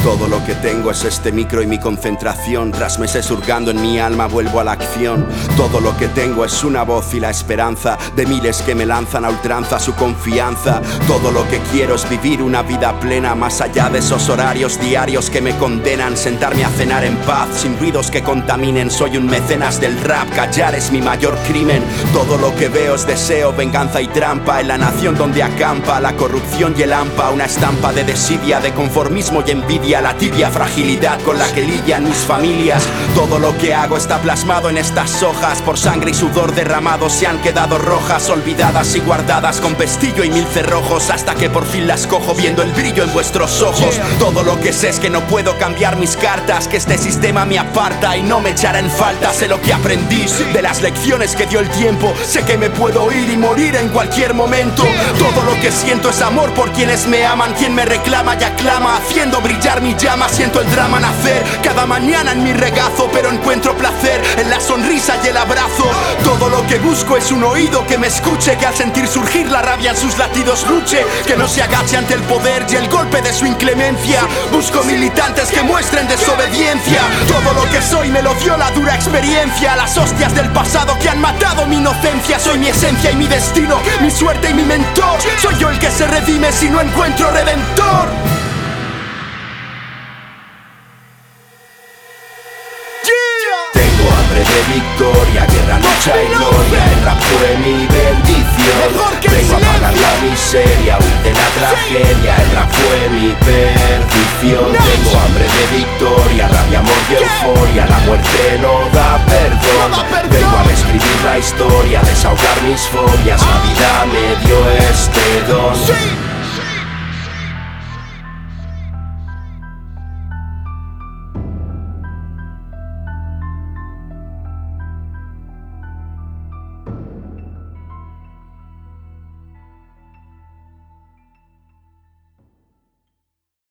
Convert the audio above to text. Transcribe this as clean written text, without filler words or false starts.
Todo lo que tengo es este micro y mi concentración. Tras meses hurgando en mi alma vuelvo a la acción. Todo lo que tengo es una voz y la esperanza de miles que me lanzan a ultranza su confianza. Todo lo que quiero es vivir una vida plena, más allá de esos horarios diarios que me condenan. Sentarme a cenar en paz, sin ruidos que contaminen. Soy un mecenas del rap, callar es mi mayor crimen. Todo lo que veo es deseo, venganza y trampa. En la nación donde acampa la corrupción y el hampa. Una estampa de desidia, de conformismo y envidia. La tibia fragilidad con la que lidian mis familias. Todo lo que hago está plasmado en estas hojas. Por sangre y sudor derramados se han quedado rojas, olvidadas y guardadas con pestillo y mil cerrojos. Hasta que por fin las cojo viendo el brillo en vuestros ojos. Todo lo que sé es que no puedo cambiar mis cartas, que este sistema me aparta y no me echará en falta. Sé lo que aprendí de las lecciones que dio el tiempo. Sé que me puedo ir y morir en cualquier momento. Todo lo que siento es amor por quienes me aman. Quien me reclama y aclama, haciendo brillar mi llama. Siento el drama nacer cada mañana en mi regazo, pero encuentro placer en la sonrisa y el abrazo. Todo lo que busco es un oído que me escuche, que al sentir surgir la rabia en sus latidos luche, que no se agache ante el poder y el golpe de su inclemencia. Busco militantes que muestren desobediencia. Todo lo que soy me lo dio la dura experiencia. Las hostias del pasado que han matado mi inocencia. Soy mi esencia y mi destino, mi suerte y mi mentor. Soy yo el que se redime si no encuentro redentor. Tengo hambre de victoria, guerra, lucha y gloria. El rap fue mi bendición. Vengo a pagar la miseria, huir de la tragedia. El rap fue mi perdición. Tengo hambre de victoria, rabia, amor y euforia. La muerte no da perdón. Vengo a reescribir la historia, desahogar mis fobias. La vida me dio este don.